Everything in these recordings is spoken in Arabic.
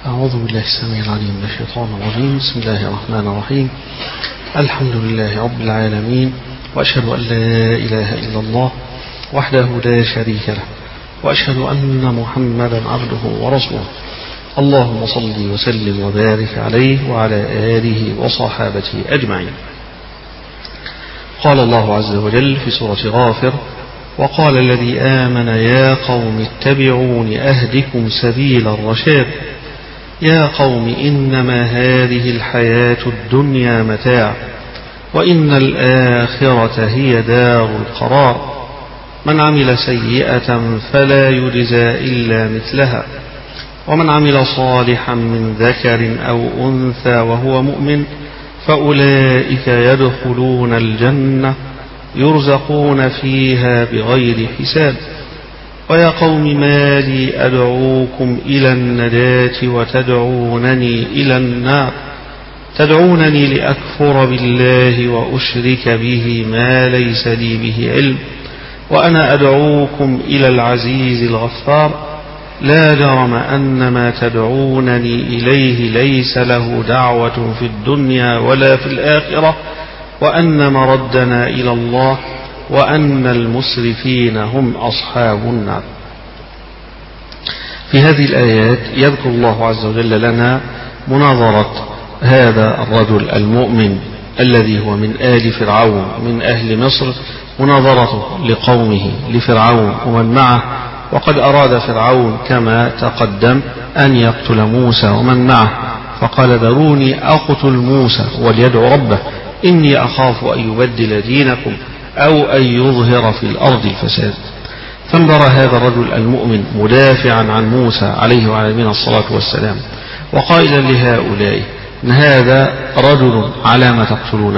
أعوذ بالله السميع العليم من الشيطان الرجيم. بسم الله الرحمن الرحيم. الحمد لله رب العالمين، وأشهد أن لا إله إلا الله وحده لا شريك له، وأشهد أن محمدا عبده ورسوله. اللهم صل وسلم وبارك عليه وعلى آله وصحابته أجمعين. قال الله عز وجل في سورة غافر: وقال الذي آمن يا قوم اتبعون أهدكم سبيل الرشاد. يا قوم إنما هذه الحياة الدنيا متاع، وإن الآخرة هي دار القرار. من عمل سيئة فلا يجزى إلا مثلها، ومن عمل صالحا من ذكر أو أنثى وهو مؤمن فأولئك يدخلون الجنة يرزقون فيها بغير حساب. ويا قوم ما لي أدعوكم إلى النجاة وتدعونني إلى النار، تدعونني لأكفر بالله وأشرك به ما ليس لي به علم، وأنا أدعوكم إلى العزيز الغفار. لا جرم أن ما تدعونني إليه ليس له دعوة في الدنيا ولا في الآخرة، وأن مردنا إلى الله، وأن المسرفين هم أصحاب النار. في هذه الآيات يذكر الله عز وجل لنا مناظرة هذا الرجل المؤمن الذي هو من آل فرعون من أهل مصر، مناظرته لقومه لفرعون ومن معه. وقد أراد فرعون كما تقدم أن يقتل موسى ومن معه، فقال: ذروني أقتل موسى وليدعو ربه إني أخاف أن يبدل دينكم أو أن يظهر في الأرض الفساد. فانبر هذا الرجل المؤمن مدافعا عن موسى عليه وعلى نبينا الصلاة والسلام، وقائلا لهؤلاء: إن هذا رجل على ما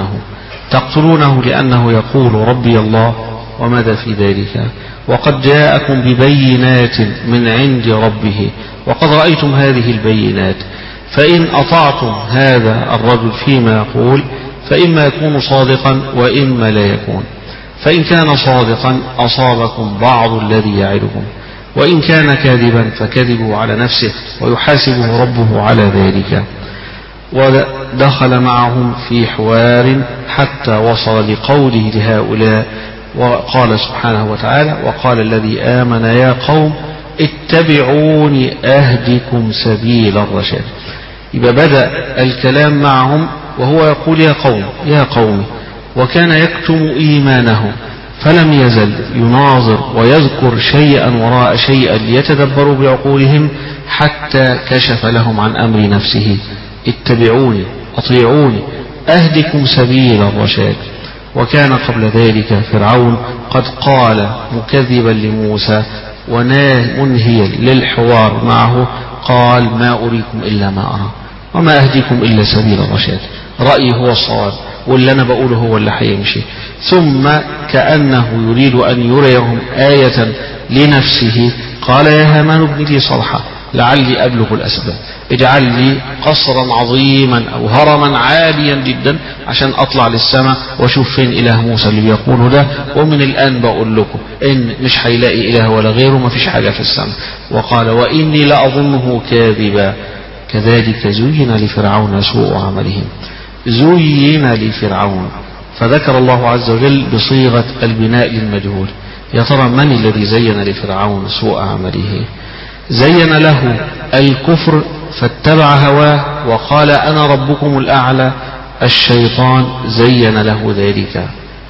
تقتلونه لأنه يقول ربي الله وماذا في ذلك، وقد جاءكم ببينات من عند ربه وقد رأيتم هذه البينات، فإن أطعتم هذا الرجل فيما يقول فإما يكون صادقا وإما لا يكون. فإن كان صادقا أصابكم بعض الذي يعدكم، وإن كان كاذبا فكذبوا على نفسه ويحاسبه ربه على ذلك. ودخل معهم في حوار حتى وصل لقوله لهؤلاء، وقال سبحانه وتعالى: وقال الذي آمن يا قوم اتبعوني أهدكم سبيل الرشاد. يبقى بدأ الكلام معهم وهو يقول يا قوم، وكان يكتم إيمانه، فلم يزل يناظر ويذكر شيئا وراء شيئا ليتدبروا بعقولهم حتى كشف لهم عن أمر نفسه: اتبعوني أطيعوني أهدكم سبيل الرشاد. وكان قبل ذلك فرعون قد قال مكذبا لموسى ومنهيا للحوار معه، قال: ما أريكم إلا ما أرى وما أهديكم إلا سبيل الرشاد. رأيي هو الصواب واللي أنا بقوله هو اللي هيمشي. ثم كأنه يريد أن يريهم آية لنفسه قال: يا هامان ابن لي صرحا لعلي أبلغ الأسباب، اجعل لي قصرا عظيما أو هرما عاليا جدا عشان أطلع للسماء وأشوف فين إله موسى اللي بيقوله ده، ومن الآن بقول لكم إن مش هيلاقي إله ولا غيره، ما فيش حاجة في السماء. وقال: وإني لأظنه كاذبا. كذلك زين لفرعون سوء عملهم. زين لفرعون، فذكر الله عز وجل بصيغة البناء للمجهول. يا ترى من الذي زين لفرعون سوء عمله؟ زين له الكفر فاتبع هواه وقال: أنا ربكم الأعلى. الشيطان زين له ذلك.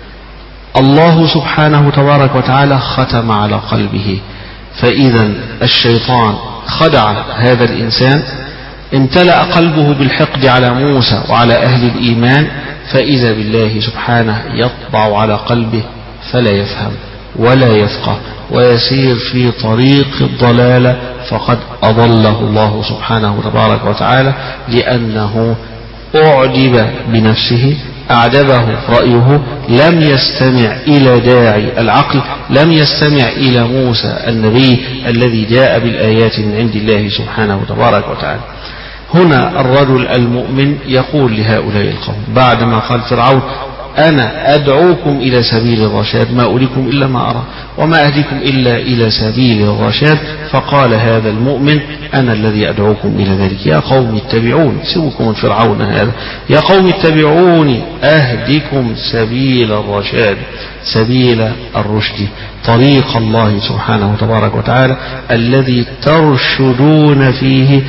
الله سبحانه تبارك وتعالى ختم على قلبه، فإذا الشيطان خدع هذا الإنسان، امتلأ قلبه بالحقد على موسى وعلى أهل الإيمان، فإذا بالله سبحانه يطبع على قلبه فلا يفهم ولا يفقه ويسير في طريق الضلالة، فقد أضله الله سبحانه تبارك وتعالى، لأنه أعجب بنفسه، أعجبه رأيه، لم يستمع إلى داعي العقل، لم يستمع إلى موسى النبي الذي جاء بالآيات من عند الله سبحانه تبارك وتعالى. هنا الرجل المؤمن يقول لهؤلاء القوم بعدما قال فرعون: أنا أدعوكم إلى سبيل الرشاد، ما أريكم إلا ما أرى وما أهديكم إلا إلى سبيل الرشاد. فقال هذا المؤمن أنا الذي أدعوكم إلى ذلك، يا قوم اتبعون، سيبكم من فرعون هذا، يا قوم اتبعوني أهدكم سبيل الرشاد، سبيل الرشد، طريق الله سبحانه تبارك وتعالى الذي ترشدون فيه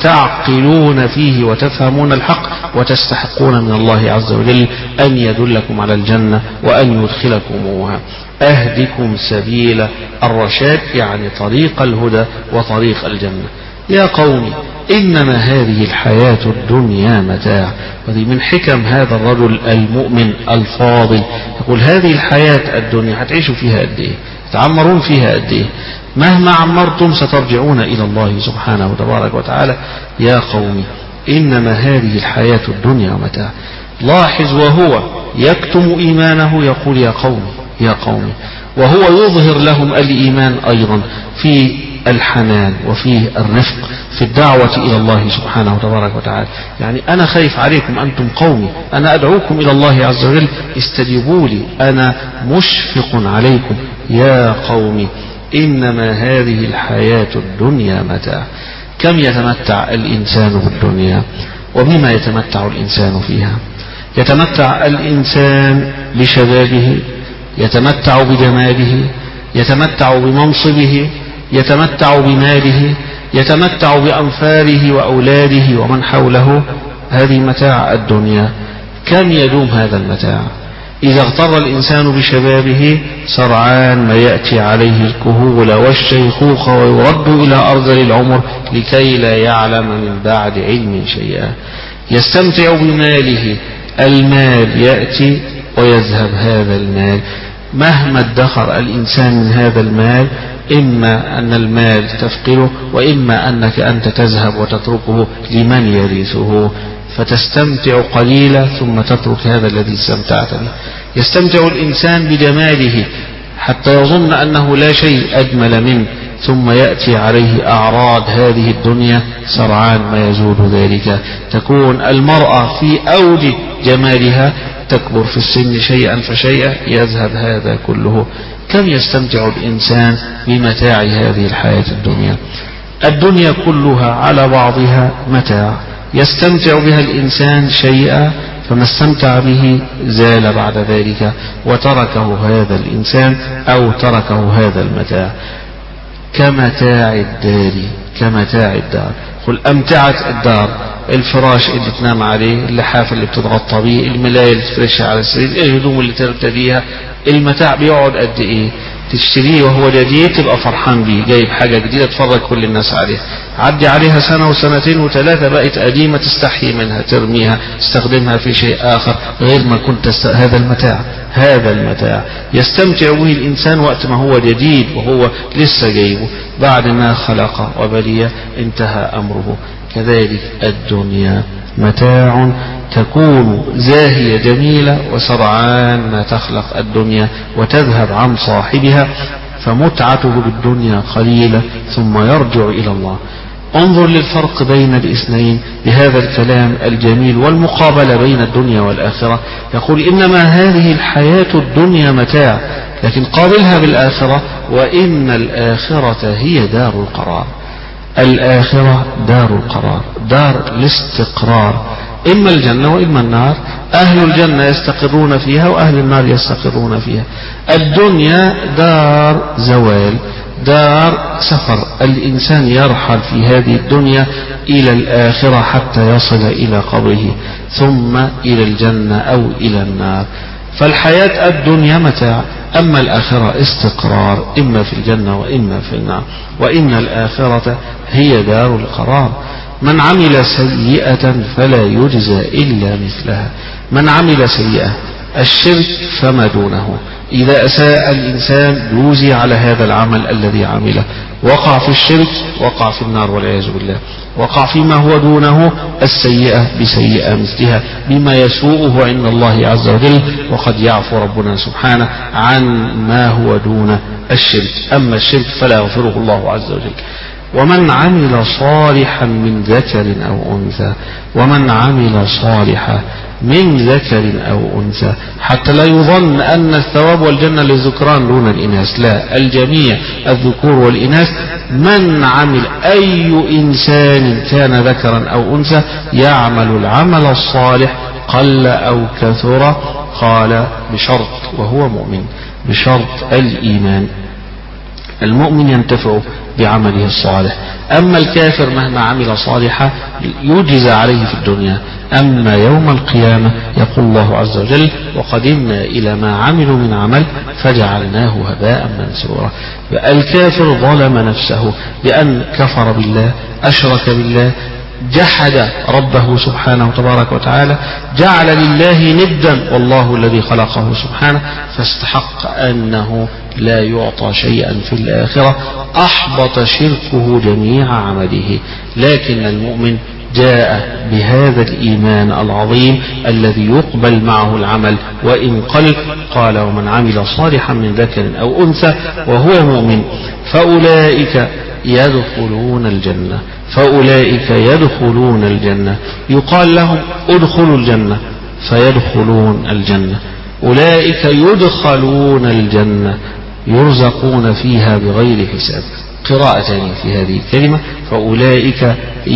وتعقلون فيه وتفهمون الحق وتستحقون من الله عز وجل أن يدلكم على الجنة وأن يدخلكموها. أهدكم سبيل الرشاد يعني طريق الهدى وطريق الجنة. يا قوم إنما هذه الحياة الدنيا متاع. وهذه من حكم هذا الرجل المؤمن الفاضل، يقول هذه الحياة الدنيا هتعيشوا فيها قد إيه؟ تعمرون فيها قد إيه؟ مهما عمرتم سترجعون إلى الله سبحانه وتبارك وتعالى. يا قوم إنما هذه الحياة الدنيا متاع. لاحظ وهو يكتم إيمانه يقول يا قوم يا قوم، وهو يظهر لهم الإيمان أيضا في الحنان وفي الرفق في الدعوة إلى الله سبحانه وتبارك وتعالى. يعني أنا خايف عليكم، أنتم قومي، أنا أدعوكم إلى الله عز وجل، استجيبوا لي، أنا مشفق عليكم. يا قوم إنما هذه الحياة الدنيا متاع. كم يتمتع الإنسان بالدنيا؟ وبما يتمتع الإنسان فيها؟ يتمتع الإنسان بشبابه، يتمتع بجماله، يتمتع بمنصبه، يتمتع بماله، يتمتع بأنفاره وأولاده ومن حوله. هذه متاع الدنيا. كم يدوم هذا المتاع؟ إذا اغتر الإنسان بشبابه سرعان ما يأتي عليه الكهول والشيخوخة ويرد إلى أرذل العمر لكي لا يعلم من بعد علم شيئا. يستمتع بماله، المال يأتي ويذهب هذا المال، مهما ادخر الإنسان من هذا المال إما أن المال تفقده وإما أنك أنت تذهب وتتركه لمن يرثه، فتستمتع قليلا ثم تترك هذا الذي استمتعت به. يستمتع الإنسان بجماله حتى يظن أنه لا شيء أجمل منه، ثم يأتي عليه أعراض هذه الدنيا سرعان ما يزول ذلك. تكون المرأة في أوج جمالها، تكبر في السن شيئا فشيئا يذهب هذا كله. كم يستمتع الإنسان بمتاع هذه الحياة الدنيا؟ الدنيا كلها على بعضها متاع، يستمتع بها الإنسان شيئا، فما استمتع به زال بعد ذلك وتركه هذا الإنسان أو تركه هذا المتاع. كمتاع الدار، كمتاع الدار. قل أمتعة الدار الفراش اللي تنام عليه، اللحاف اللي بتتغطى بيه، الملاية اللي تفرشها على السرير، الهدوم اللي ترتديها. المتاع بيقعد قد ايه؟ تشتريه وهو جديد تبقى فرحان بيه، جايب حاجة جديدة تفرج كل الناس عليها، عدي عليها سنة وسنتين وثلاثة بقت قديمة تستحي منها ترميها تستخدمها في شيء آخر غير ما كنت هذا المتاع. هذا المتاع يستمتع به الإنسان وقت ما هو جديد وهو لسه جايبه، بعد ما خلق وبلي انتهى أمره. كذلك الدنيا متاع تكون زاهية جميلة وسرعان ما تخلق الدنيا وتذهب عن صاحبها، فمتعته بالدنيا قليلة ثم يرجع إلى الله. انظر للفرق بين الاثنين بهذا الكلام الجميل والمقابلة بين الدنيا والآخرة. يقول إنما هذه الحياة الدنيا متاع، لكن قابلها بالآخرة وإن الآخرة هي دار القرار. الآخرة دار القرار، دار الاستقرار، إما الجنة وإما النار. أهل الجنة يستقرون فيها وأهل النار يستقرون فيها. الدنيا دار زوال، دار سفر، الإنسان يرحل في هذه الدنيا إلى الآخرة حتى يصل إلى قبره ثم إلى الجنة أو إلى النار. فالحياة الدنيا متاع، أما الآخرة استقرار، إما في الجنة وإما في النار، وإن الآخرة هي دار القرار. من عمل سيئة فلا يجزى إلا مثلها. من عمل سيئة الشرك فما دونه، إذا أساء الإنسان يوزي على هذا العمل الذي عمله، وقع في الشرك وقع في النار والعياذ بالله. وقع فيما هو دونه السيئة بسيئة مثلها بما يسوءه عند الله عز وجل، وقد يعفو ربنا سبحانه عن ما هو دون الشرك. أما الشرك فلا يغفره الله عز وجل. ومن عمل صالحا من ذكر أو أنثى، ومن عمل صالحا من ذكر أو أنثى، حتى لا يظن أن الثواب والجنة للذكران دون الإناث، لا، الجميع الذكور والإناث. من عمل أي إنسان كان ذكرا أو أنثى يعمل العمل الصالح قل أو كثر، قال بشرط وهو مؤمن، بشرط الإيمان. المؤمن ينتفع بعمله الصالح، أما الكافر مهما عمل صالحا يجزى عليه في الدنيا، أما يوم القيامة يقول الله عز وجل وقدمنا إلى ما عملوا من عمل فجعلناه هباء منثورا. الكافر ظلم نفسه بأن كفر بالله، أشرك بالله، جحد ربه سبحانه تبارك وتعالى، جعل لله ندا والله الذي خلقه سبحانه، فاستحق أنه لا يعطى شيئا في الآخرة، أحبط شركه جميع عمله. لكن المؤمن جاء بهذا الإيمان العظيم الذي يقبل معه العمل وإن قل، قال ومن عمل صالحا من ذكر أو أنثى وهو مؤمن فأولئك يدخلون الجنة، فأولئك يدخلون الجنة. يقال لهم ادخلوا الجنة فيدخلون الجنة. أولئك يدخلون الجنة يرزقون فيها بغير حساب. قراءتان في هذه الكلمة، فأولئك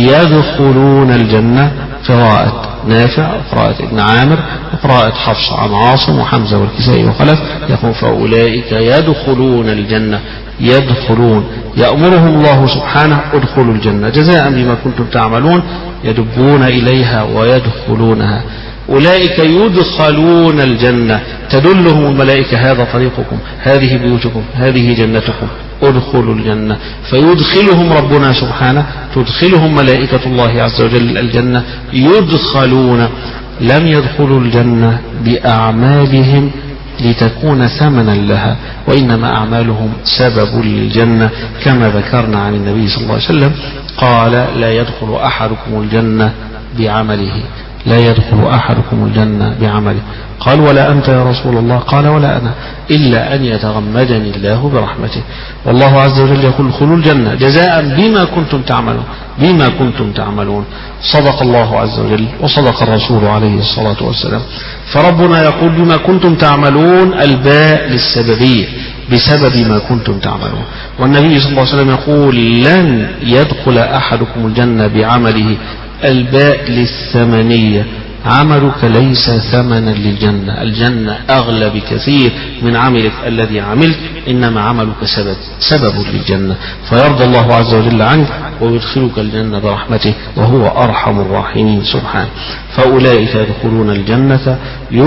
يدخلون الجنة، قراءة نافع وقراءة ابن عامر وقراءة حفص عن عاصم وحمزة والكسائي وخلف، يقول فأولئك يدخلون الجنة، يدخلون، يأمرهم الله سبحانه ادخلوا الجنة جزاء بما كنتم تعملون، يدبون إليها ويدخلونها. أولئك يدخلون الجنة، تدلهم الملائكة هذا طريقكم، هذه بيوتكم، هذه جنتكم، ادخلوا الجنة. فيدخلهم ربنا سبحانه، تدخلهم ملائكة الله عز وجل الجنة، يدخلون. لم يدخلوا الجنة بأعمالهم لتكون ثمنا لها، وإنما أعمالهم سبب للجنة، كما ذكرنا عن النبي صلى الله عليه وسلم قال لا يدخل أحدكم الجنة بعمله، لا يدخل أحدكم الجنة بعمله. قال ولا أنت يا رسول الله؟ قال ولا أنا، إلا أن يتغمدني الله برحمته. والله عز وجل يقول ادخلوا الجنة جزاء بما كنتم تعملون، بما كنتم تعملون. صدق الله عز وجل وصدق الرسول عليه الصلاة والسلام. فربنا يقول بما كنتم تعملون، الباء للسببية، بسبب ما كنتم تعملون. والنبي صلى الله عليه وسلم يقول لن يدخل أحدكم الجنة بعمله، الباء للثمنية، عملك ليس ثمنا للجنة، الجنة أغلى بكثير من عملك الذي عملت، إنما عملك سبب للجنة، فيرضى الله عز وجل عنك ويدخلك الجنة برحمته وهو أرحم الراحمين سبحانه. فأولئك يدخلون الجنة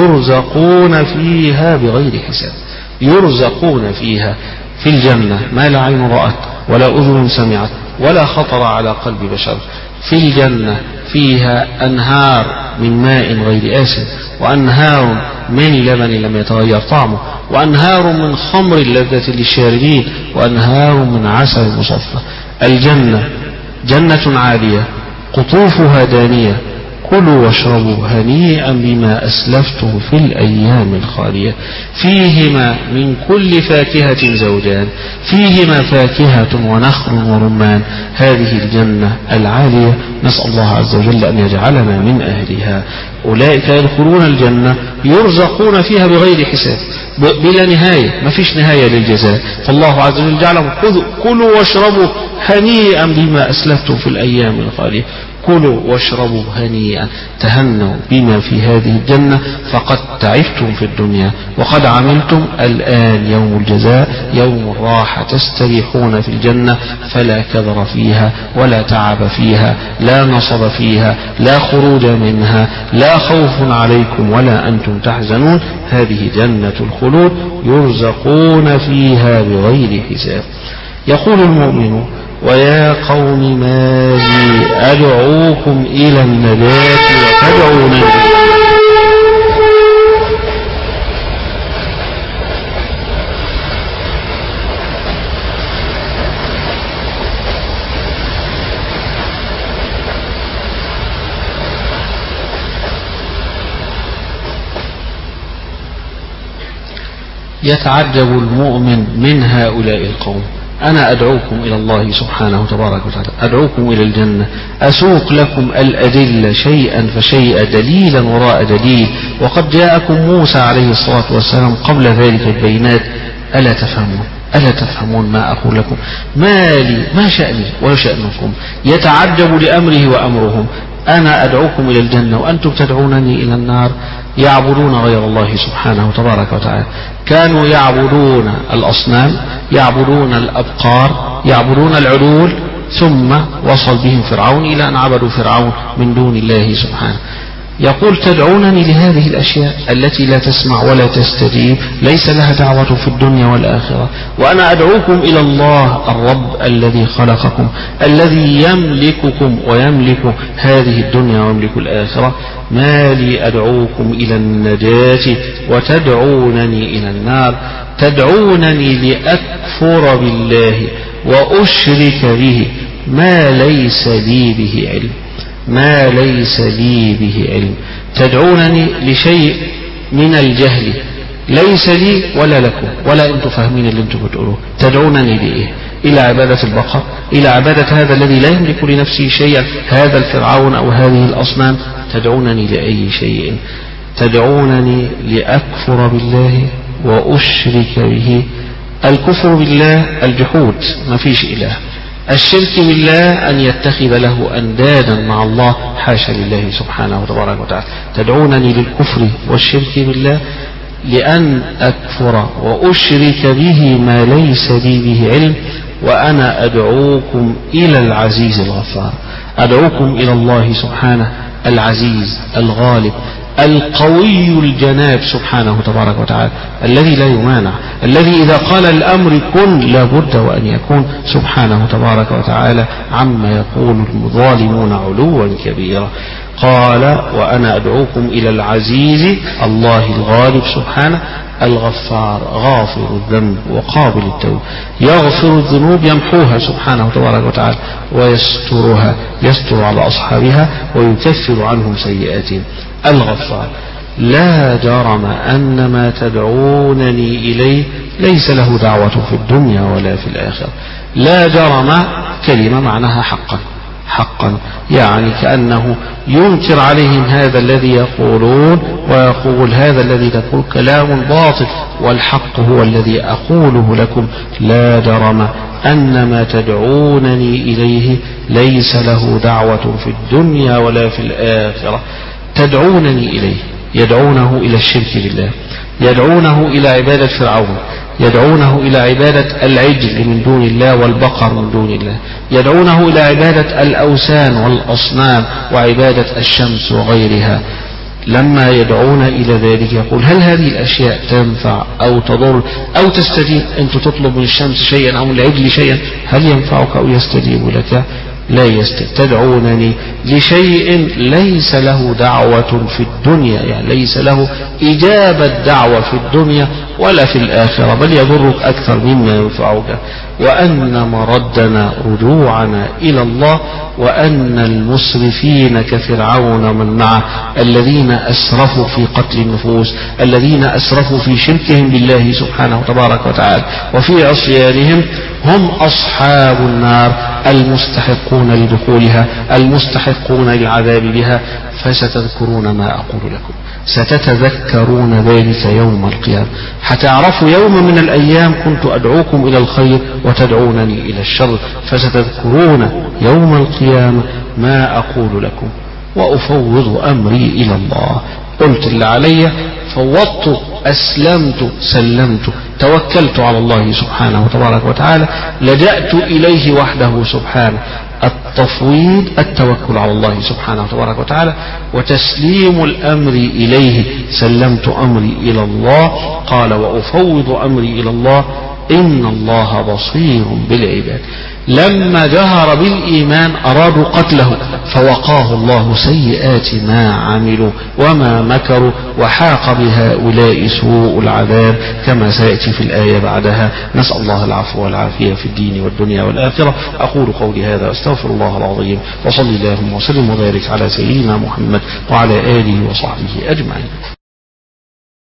يرزقون فيها بغير حساب، يرزقون فيها في الجنة ما لا عين رأت ولا أذن سمعت ولا خطر على قلب بشر. في الجنة فيها أنهار من ماء غير آسن، وأنهار من لبن لم يتغير طعمه، وأنهار من خمر لذة للشاربين، وأنهار من عسل مصفى. الجنة جنة عالية قطوفها دانية، كلوا واشربوا هنيئا بما أسلفتم في الأيام الخالية. فيهما من كل فاكهة زوجان، فيهما فاكهة ونخل ورمان. هذه الجنة العالية نسأل الله عز وجل أن يجعلنا من أهلها. أولئك يدخلون الجنة يرزقون فيها بغير حساب، بلا نهاية، ما فيش نهاية للجزاء. فالله عز وجل جعلهم كلوا واشربوا هنيئا بما أسلفتم في الأيام الخالية. كلوا واشربوا هنيئا، تهنوا بما في هذه الجنة، فقد تعبتم في الدنيا وقد عملتم، الآن يوم الجزاء، يوم الراحة، تستريحون في الجنة، فلا كدر فيها ولا تعب فيها، لا نصب فيها، لا خروج منها، لا خوف عليكم ولا أنتم تحزنون. هذه جنة الخلود يرزقون فيها بغير حساب. يقول المؤمن ويا قوم ما لي أدعوكم إلى النجاة وتدعونني. يتعجب المؤمن من هؤلاء القوم، أنا أدعوكم إلى الله سبحانه تبارك وتعالى، أدعوكم إلى الجنة، أسوق لكم الأدلة شيئا فشيئا دليلا وراء دليل، وقد جاءكم موسى عليه الصلاة والسلام قبل ذلك البينات. ألا تفهمون؟ ألا تفهمون ما أقول لكم؟ ما لي ما شأني وشأنكم؟ يتعجب لأمره وأمرهم. أنا أدعوكم إلى الجنة وأنتم تدعونني إلى النار. يعبدون غير الله سبحانه تبارك وتعالى. كانوا يعبدون الأصنام، يعبدون الأبقار، يعبدون العدول، ثم وصل بهم فرعون إلى أن عبدوا فرعون من دون الله سبحانه. يقول تدعونني لهذه الأشياء التي لا تسمع ولا تستجيب، ليس لها دعوة في الدنيا والآخرة، وأنا أدعوكم إلى الله الرب الذي خلقكم، الذي يملككم ويملك هذه الدنيا ويملك الآخرة. ما لي أدعوكم إلى النجاة وتدعونني إلى النار؟ تدعونني لأكفر بالله وأشرك به ما ليس لي به علم، ما ليس لي به علم. تدعونني لشيء من الجهل ليس لي ولا لكم ولا أنتم فاهمين اللي أنتم بتقولوه. تدعونني لإيه؟ إلى عبادة البقر؟ إلى عبادة هذا الذي لا يملك لنفسه شيئا، هذا الفرعون أو هذه الأصنام؟ تدعونني لأي شيء؟ تدعونني لأكفر بالله وأشرك به. الكفر بالله الجحود، ما فيش إله. الشرك بالله أن يتخذ له أندادا مع الله، حاشا لله سبحانه وتبارك وتعالى. تدعونني للكفر والشرك بالله لأن أكفر وأشرك به ما ليس لي به علم، وأنا أدعوكم إلى العزيز الغفار. أدعوكم إلى الله سبحانه العزيز الغالب القوي الجناب سبحانه تبارك وتعالى، الذي لا يمانع، الذي إذا قال الأمر كن لابد وأن يكون سبحانه تبارك وتعالى عما يقول الظالمون علوا كبيرا. قال وأنا أدعوكم إلى العزيز الله الغالب سبحانه الغفار، غافر الذنب وقابل التوب، يغفر الذنوب يمحوها سبحانه تبارك وتعالى ويسترها، يستر على أصحابها ويكفر عنهم سيئاتهم. الغفار. لا جرم أن ما تدعونني إليه ليس له دعوة في الدنيا ولا في الآخرة. لا جرم كلمة معناها حقا، حقا يعني كأنه ينكر عليهم هذا الذي يقولون، ويقول هذا الذي تقول كلام باطل، والحق هو الذي أقوله لكم. لا جرم أن ما تدعونني إليه ليس له دعوة في الدنيا ولا في الآخرة. تدعونني إليه، يدعونه إلى الشرك بالله، يدعونه إلى عبادة فرعون، يدعونه إلى عبادة العجل من دون الله والبقر من دون الله، يدعونه إلى عبادة الأوثان والأصنام وعبادة الشمس وغيرها. لما يدعون إلى ذلك يقول هل هذه الأشياء تنفع أو تضر أو تستجيب؟ أنت تطلب من الشمس شيئا أو من العجل شيئا، هل ينفعك أو يستجيب لك؟ لا يستجيب. تدعونني لشيء ليس له دعوة في الدنيا، يعني ليس له إجابة دعوة في الدنيا ولا في الآخرة، بل يضرك أكثر مما ينفعك. وأن مردنا رجوعنا إلى الله، وأن المسرفين كفرعون ومن معه الذين أسرفوا في قتل النفوس، الذين أسرفوا في شركهم بالله سبحانه تبارك وتعالى وفي عصيانهم، هم أصحاب النار المستحقون لدخولها، المستحقون للعذاب بها. فستذكرون ما أقول لكم، ستتذكرون ذلك يوم القيامة، حتعرفوا يوم من الأيام كنت أدعوكم إلى الخير وتدعونني إلى الشر، فستذكرون يوم القيامة ما أقول لكم وأفوض أمري إلى الله. قلت اللي علي، فوضت، أسلمت، سلمت، توكلت على الله سبحانه تبارك وتعالى، لجأت إليه وحده سبحانه. التفويض التوكل على الله سبحانه تبارك وتعالى وتسليم الأمر إليه. سلمت أمري إلى الله. قال وأفوض أمري إلى الله إن الله بصير بالعباد. لما جهر بالإيمان أرادوا قتله، فوقاه الله سيئات ما عملوا وما مكروا، وحاق بهؤلاء سوء العذاب كما سيأتي في الآية بعدها. نسأل الله العفو والعافية في الدين والدنيا والآخرة. أقول قولي هذا أستغفر الله العظيم، وصلي اللهم وسلم وبارك على سيدنا محمد وعلى آله وصحبه أجمعين.